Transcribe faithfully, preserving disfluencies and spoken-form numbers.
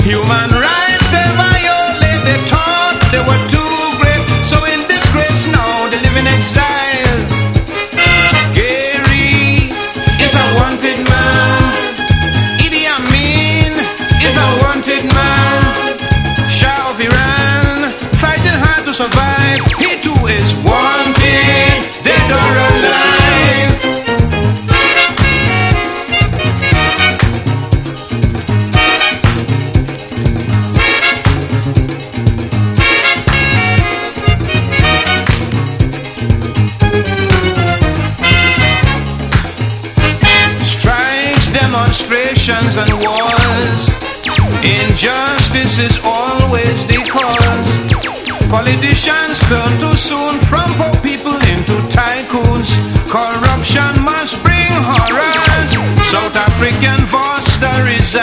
Human rights they violate, they thought they were too great. So in disgrace now they live in exile. Gary is a wanted man. Idi Amin is a wanted man. Shah of Iran fighting hard to survive. He too is wanted, dead or alive. Strikes, demonstrations and wars. Injustice is always the cause. Politicians turn too soon from poor people into tycoons. Corruption